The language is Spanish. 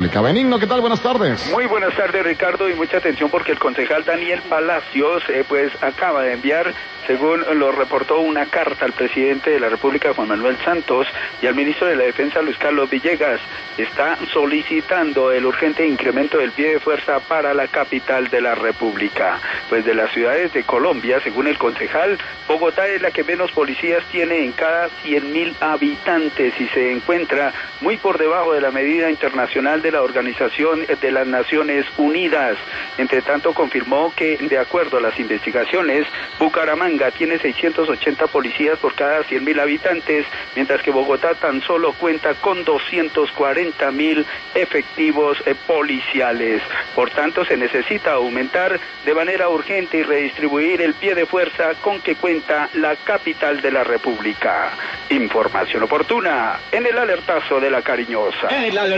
Benigno, ¿qué tal? Buenas tardes. Muy buenas tardes, Ricardo, y mucha atención porque el concejal Daniel Palacios acaba de enviar, según lo reportó, una carta al presidente de la República, Juan Manuel Santos, y al ministro de la Defensa, Luis Carlos Villegas. Está solicitando el urgente incremento del pie de fuerza para la capital de la República. Pues de las ciudades de Colombia, según el concejal, Bogotá es la que menos policías tiene en cada 100.000 habitantes y se encuentra muy por debajo de la medida internacional de la Organización de las Naciones Unidas. Entre tanto, confirmó que, de acuerdo a las investigaciones, Bucaramanga tiene 680 policías por cada 100.000 habitantes, mientras que Bogotá tan solo cuenta con 240.000 efectivos policiales. Por tanto, se necesita aumentar de manera urgente y redistribuir el pie de fuerza con que cuenta la capital de la República. Información oportuna en el alertazo de la Cariñosa.